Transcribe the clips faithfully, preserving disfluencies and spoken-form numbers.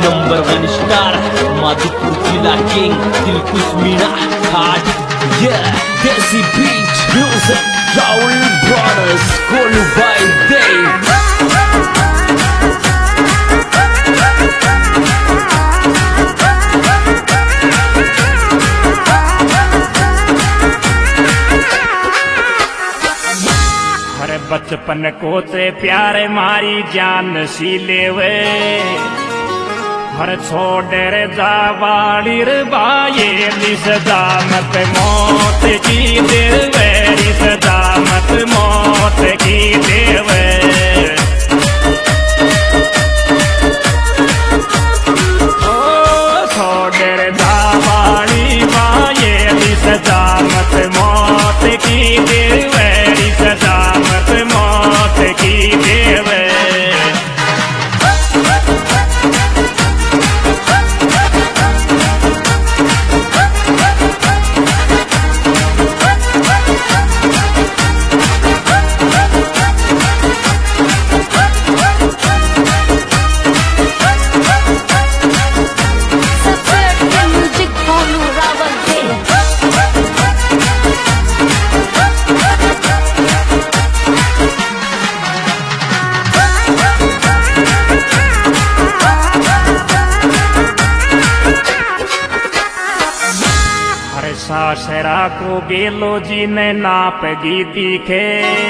Number one star Madhupur जिला king दिलकुश Meena हाट ये देसी बीच म्यूजिक राहुल ब्रदर्स कोलू बाय देव। बचपन को ते प्यारे मारी जान सी लेवे हर छोड़े रे जावाली रे बाये लिस दामत मौत की देवे लिस दामत मौत की देवे। ओ छोड़े रे जावाली बाये लिस दामत मौत की देवे लिस दामत मौत की देवे। सासरा को गेलो जी ने नाप गी दिखे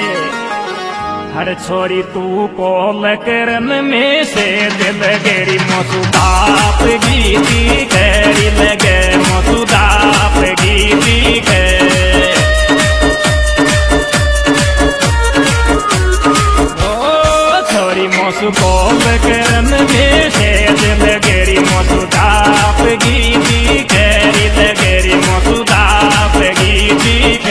हर छोरी तू कोल करन में से दिल गेरी मसुदाप गी दिखे लगे मसुदाप गी दिखे। ओ छोरी मसु कोल करन में से दिल गेरी मसुदाप गी दिखे लगेरी मसुदाप गी दिखे।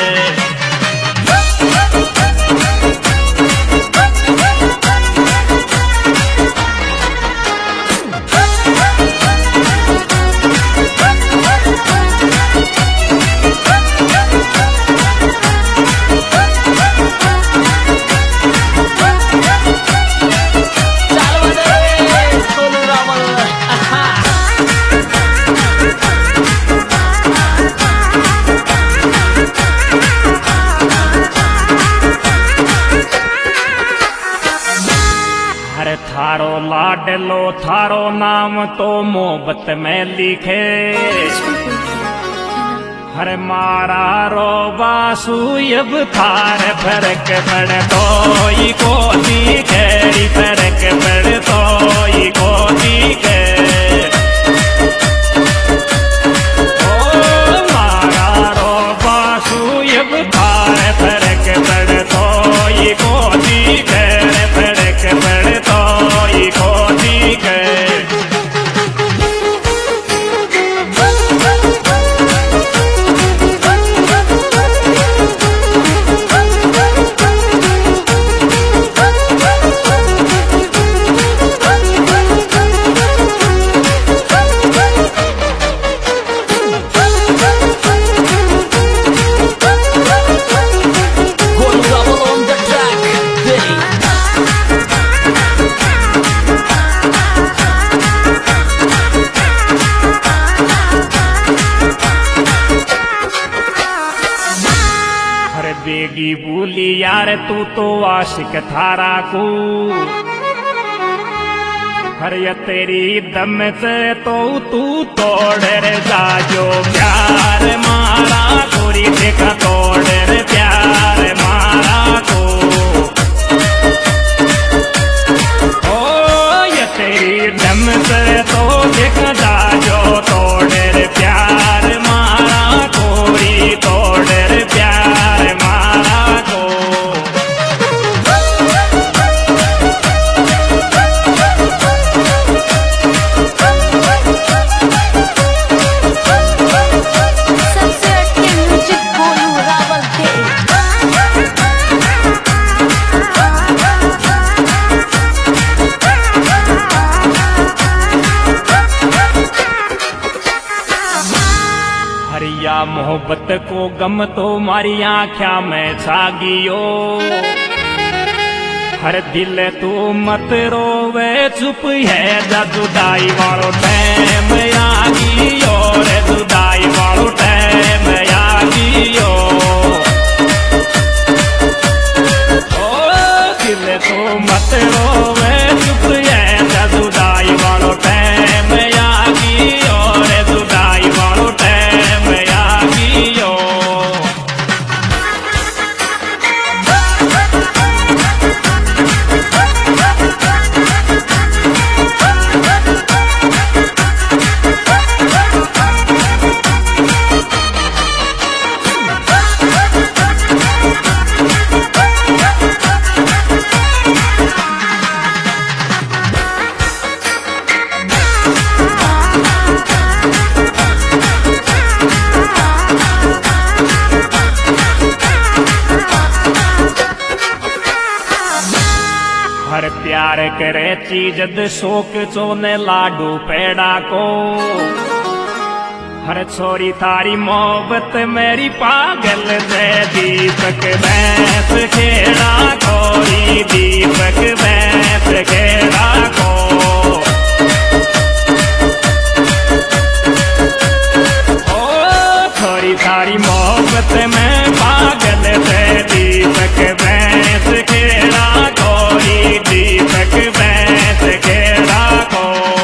थारो लाडलो थारो नाम तो मोहब्बत में लिखे हर मारा रो बासु अब थार फर्क पड़ तो को दिखे फर्क पड़ तो को दिखे। ओ मारा रो बासु अब थार फर्क पड़ तो को दिखे फर्क पड़ तो को दिखे। बेगी भूली यार तू तो आशिक थारा को हर ये तेरी दम से तो तू तोड़ रे जाजो प्यार मारा गोरी देखा तोड़ रे प्यार मारा को। ओ ये तेरी दम से तो देखा जाजो तोड़ रे प्यार मारा गोरी तोड़ रे प्यार मारा को। सबसे अच्छे म्यूजिक बोलू रावल थे। हरिया मोहब्बत को गम तो मारी आँख्या में छागियो हर दिल तू मत रोवे चुप है जा जुदाई वालो टाइम आ गयो रे जुदाई वालो टाइम आ गयो ओ दिल तू मत रोवे चुप है जा जुदाई वालो टाइम आ गयो रे जुदाई वालो टाइम आ गयो हर प्यार करे चीज शोक चोने लाडू पेड़ा को हर छोरी थारी मोहब्बत मेरी पागल दे दीपक भैंस खेड़ा खोरी दीपक भैंस खेड़ा को ओ छोरी थारी मोहब्बत में पागल दे दीपक भैंस खेड़ा खोरी दीपक भैंस खेड़ा को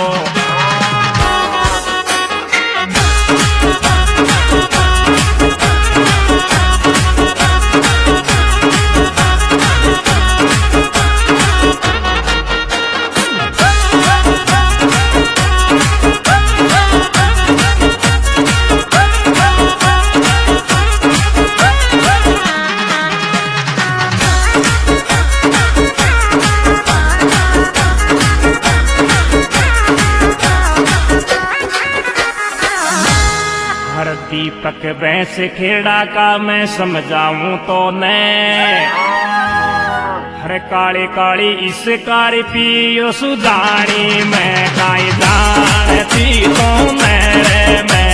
हर दीपक भैंस खेड़ा का मैं समझाऊं तो ने हर काली काली इस कारी पियो सुधारी मैं काई जानती तो मेरे मैं